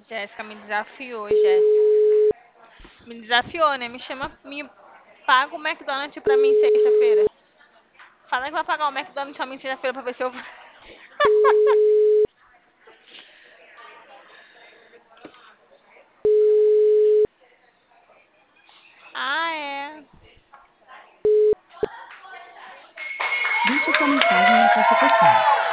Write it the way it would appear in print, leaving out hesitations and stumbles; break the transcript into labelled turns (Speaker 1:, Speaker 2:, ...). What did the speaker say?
Speaker 1: Jéssica me desafiou, Jéssica. Me desafiou, né? Me paga o McDonald's pra mim sexta-feira. Fala que vai pagar o McDonald's pra mim sexta-feira pra ver se eu. Ah, é.
Speaker 2: Deixe sua mensagem na caixa postal.